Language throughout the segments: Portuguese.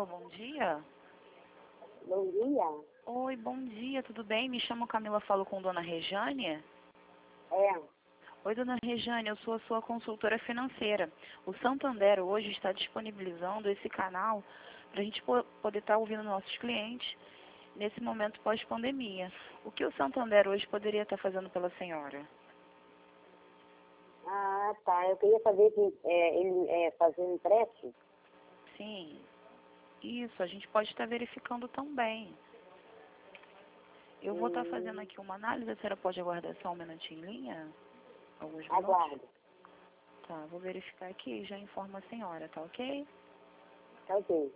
Alô, bom dia. Bom dia. Oi, bom dia, tudo bem? Me chamo Camila, falo com Dona Rejane. É. Oi, Dona Rejane, eu sou a sua consultora financeira. O Santander hoje está disponibilizando esse canal para a gente poder estar ouvindo nossos clientes nesse momento pós-pandemia. O que o Santander hoje poderia estar fazendo pela senhora? Ah, tá. Eu queria saber se ele fazer um empréstimo. Sim, isso, a gente pode estar verificando também. Eu vou estar fazendo aqui uma análise, a senhora pode aguardar só um minutinho em linha? Alguns minutos? Aguardo. Tá, vou verificar aqui e já informo a senhora, tá ok? Tá ok.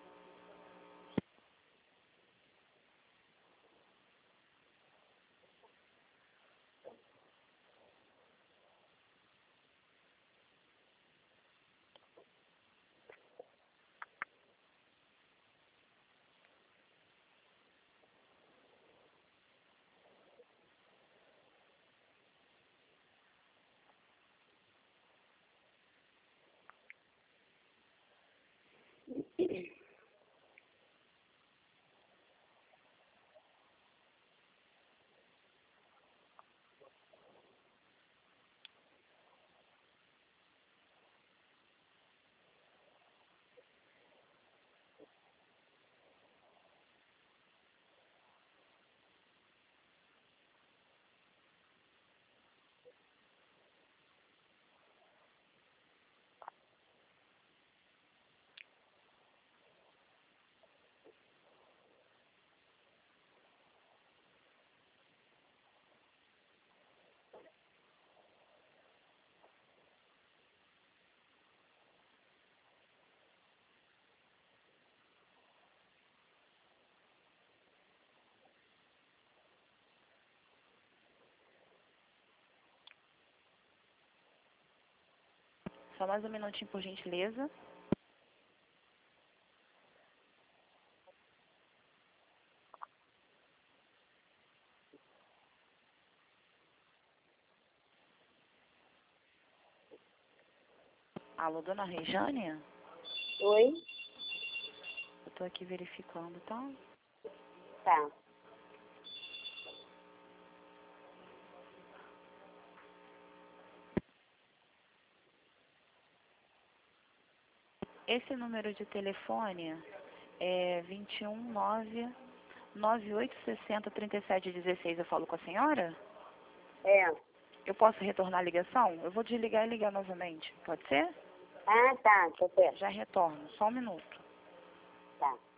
Só mais um minutinho, por gentileza. Alô, Dona Rejane? Oi? Eu tô aqui verificando, tá? Tá. Esse número de telefone é 219-9860-3716. Eu falo com a senhora? É. Eu posso retornar a ligação? Eu vou desligar e ligar novamente. Pode ser? Ah, tá. Tá certo. Já retorno. Só um minuto. Tá.